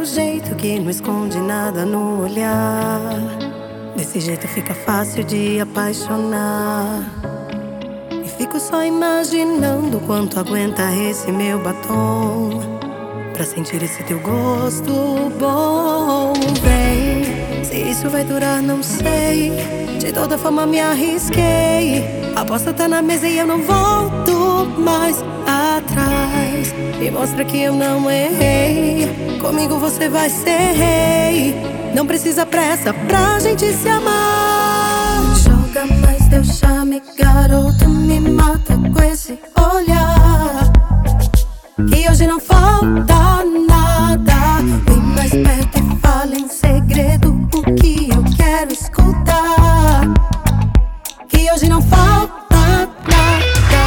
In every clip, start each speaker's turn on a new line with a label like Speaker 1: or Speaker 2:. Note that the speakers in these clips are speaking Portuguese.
Speaker 1: jeito que não esconde nada no olhar. Desse jeito fica fácil de apaixonar. E fico só imaginando quanto aguenta esse meu batom pra sentir esse teu gosto bom. Vem, se isso vai durar não sei. De toda forma me arrisquei. A aposta tá na mesa e eu não volto mais atrás. Me mostra que eu não errei. Comigo você vai ser rei. Não precisa pressa pra gente se amar. Joga mais teu charme, garoto, me mata com esse olhar. Que hoje não falta nada. Vem mais perto e fala em segredo o que eu quero escutar. Que hoje não falta nada.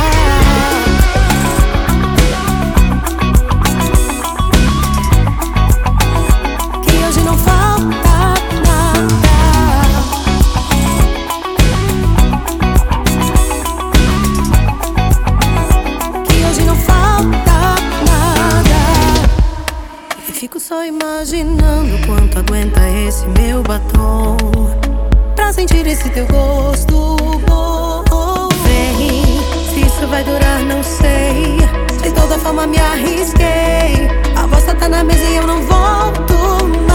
Speaker 1: Que hoje não falta nada. Que hoje não falta nada. E fico só imaginando quanto aguenta esse meu batom pra sentir esse teu gosto bom. Vem, se isso vai durar não sei. De toda forma me arrisquei. A aposta tá na mesa e eu não volto